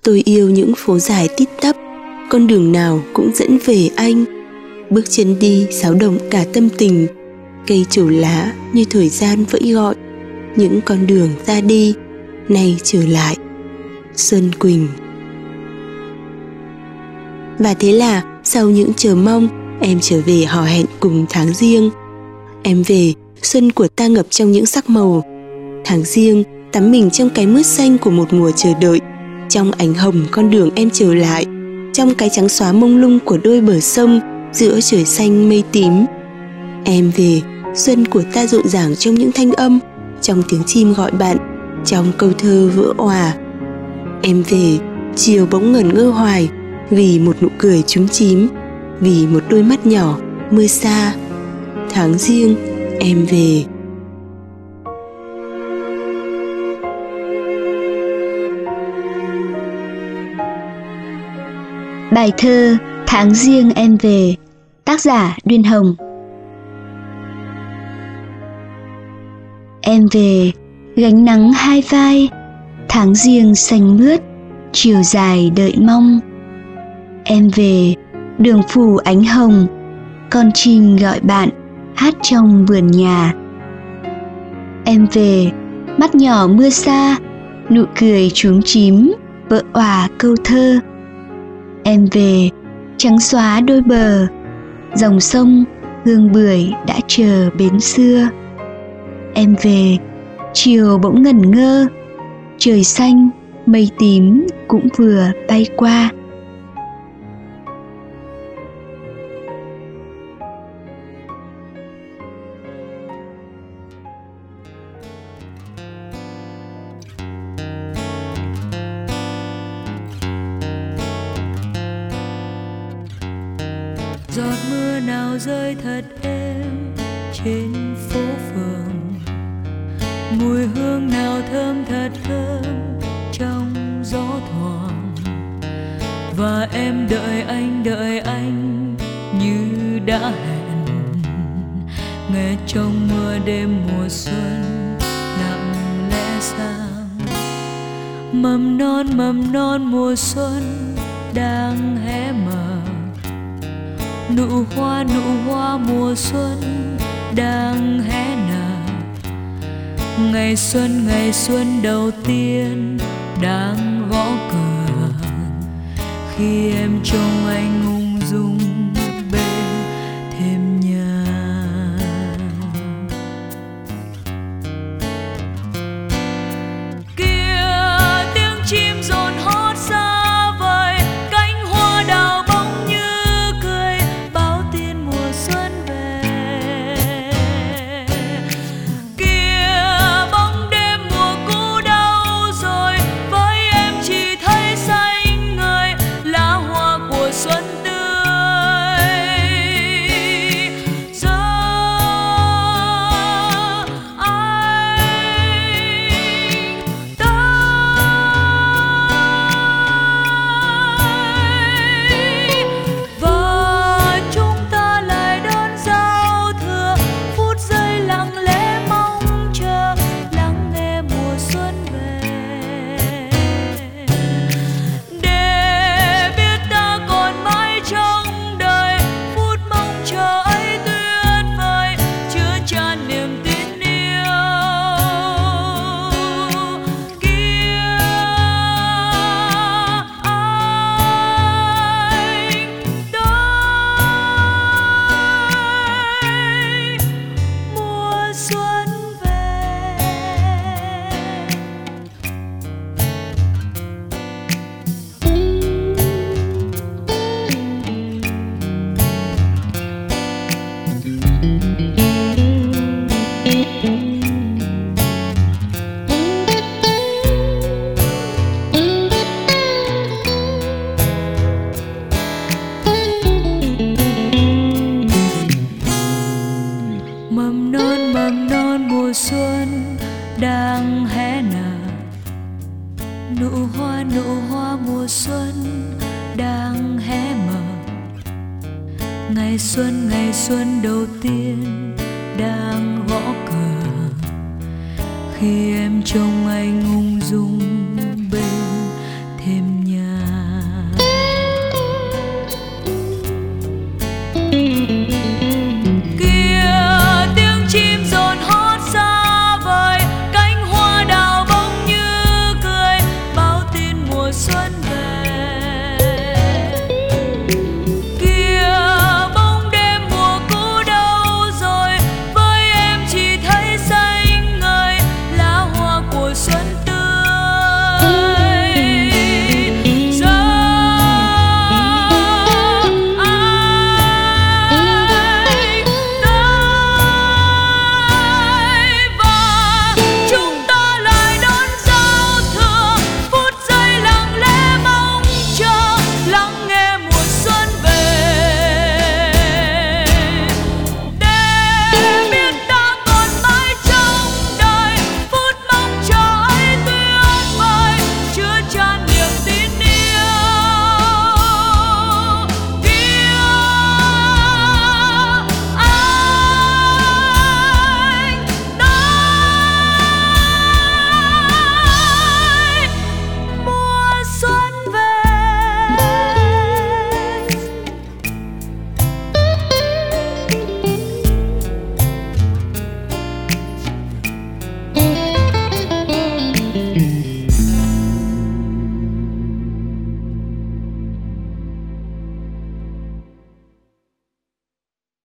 Tôi yêu những phố dài tít tắp, con đường nào cũng dẫn về anh. Bước chân đi xáo động cả tâm tình, cây trổ lá như thời gian vẫy gọi. Những con đường ra đi, nay trở lại. Xuân Quỳnh. Và thế là sau những chờ mong, em trở về hò hẹn cùng tháng Giêng. Em về, xuân của ta ngập trong những sắc màu. Tháng Giêng tắm mình trong cái mướt xanh của một mùa chờ đợi, trong ánh hồng con đường em trở lại, trong cái trắng xóa mông lung của đôi bờ sông giữa trời xanh mây tím. Em về, xuân của ta rộn ràng trong những thanh âm, trong tiếng chim gọi bạn, trong câu thơ vỡ òa. Em về, chiều bỗng ngẩn ngơ hoài, vì một nụ cười chúm chím, vì một đôi mắt nhỏ mưa xa. Tháng Giêng, em về. Bài thơ Tháng Giêng em về, tác giả Duyên Hồng. Em về, gánh nắng hai vai, tháng Giêng xanh mướt, chiều dài đợi mong. Em về, đường phủ ánh hồng, con chim gọi bạn hát trong vườn nhà. Em về, mắt nhỏ mưa xa, nụ cười chúm chím, vỡ òa câu thơ. Em về, trắng xóa đôi bờ, dòng sông hương bưởi đã chờ bến xưa. Em về, chiều bỗng ngẩn ngơ, trời xanh mây tím cũng vừa bay qua. Giọt mưa nào rơi thật êm trên phố phường, mùi hương nào thơm thật thơm trong gió thoảng. Và em đợi anh như đã hẹn, nghe trong mưa đêm mùa xuân lặng lẽ sang. Mầm non mùa xuân đang hé mở, nụ hoa mùa xuân đang hé nở. Ngày xuân đầu tiên đang gõ cửa, khi em trông anh ung dung bên thềm nhà. Kia tiếng chim rộn hót xa vời, cánh hoa đào bóng như cười báo tin mùa xuân về. Kia bóng đêm mùa cũ đau rồi, với em chỉ thấy xanh ngời lá hoa của xuân tươi. Giờ anh tới và chúng ta lại đón giao thừa, phút giây lặng lẽ mong chờ lắng nghe mùa xuân về. Để biết ta còn mãi trong đời, phút mong chờ ấy tuyệt vời, chứa chan niềm tin yêu. Kia anh tới, mùa xuân về. Mầm non mùa xuân đang hé nở, nụ hoa mùa xuân đang hé mở. Ngày xuân đầu tiên đang gõ cửa, khi em trông anh ung dung bên thềm nhà. Hãy subscribe cho kênh Ghiền Mì Gõ để không bỏ lỡ